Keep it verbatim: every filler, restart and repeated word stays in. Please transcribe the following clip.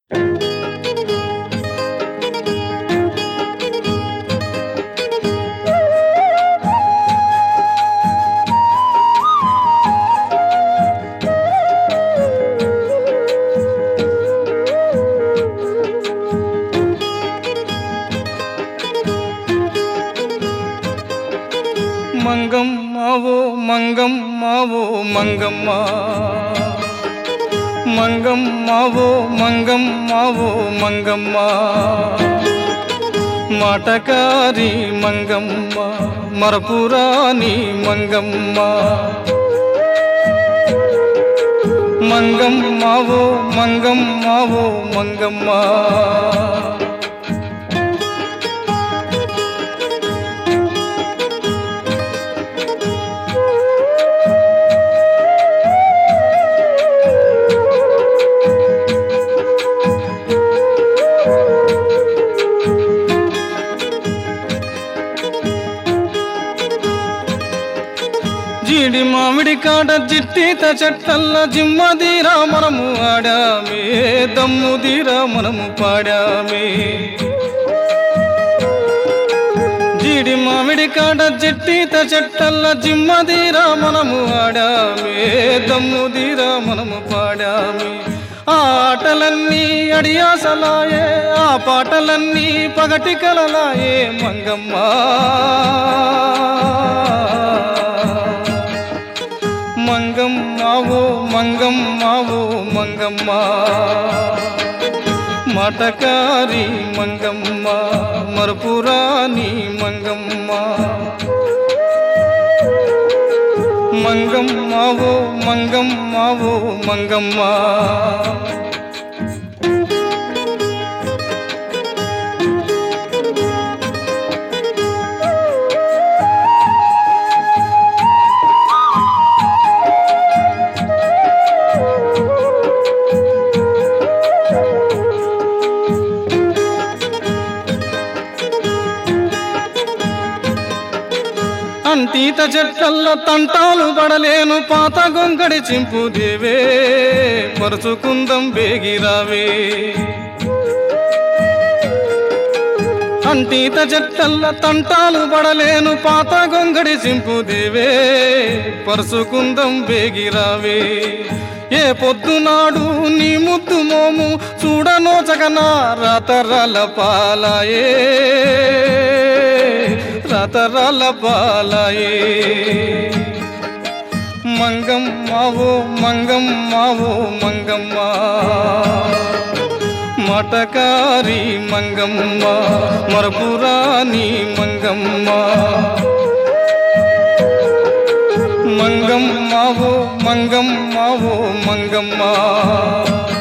మంగమ్మవో మంగమ్మవో మంగమ్మ మంగమ్మవో మంగమ్మవో మంగమ్మ మాటకారి మంగమ్మ మరపురాని మంగమ్మ మంగమ్మవో మంగమ్మవో మంగమ్మ జీడి మామిడి కాడ జిట్టిత చెట్టల్ల జిమ్మదీరా మనము ఆడామే దమ్ముదీరా మనము పాడామే జీడి మామిడి కాడ జిట్టిత చెట్టల్ల జిమ్మదీరా మనము ఆడామే దమ్ముదీరా మనము పాడామే ఆ ఆటలన్నీ అడియాసలాయే ఆ పాటలన్నీ పగటి కలలాయే మంగమ్మ మంగమ్మవో మంగమ్మవో మంగమ్మ మాటకారి మంగమ్మ మరపురాని మంగమ్మ మంగమ్మవో మంగమ్మవో మంగమ్మ అంటీత చెట్టల్ల తంటాలు పడలేను పాత గొంగడి చింపు దేవే పరుచుకుందం బేగిరావే అంటీత చెట్టల్ల తంటాలు పడలేను పాత గొంగడి చింపు దేవే పరుచుకుందం బేగిరావే ఏ పొద్దునాడు నీ ముద్దు మోము చూడనోచగనా రాతరాల పాలాయే రాతరాల పాలాయే మంగమ్మవో మంగమ్మవో మంగమ్మ మాటకారి మంగమ్మ మరపురాని మంగమ్మ మంగమ్మవో మంగమ్మవో మంగమ్మ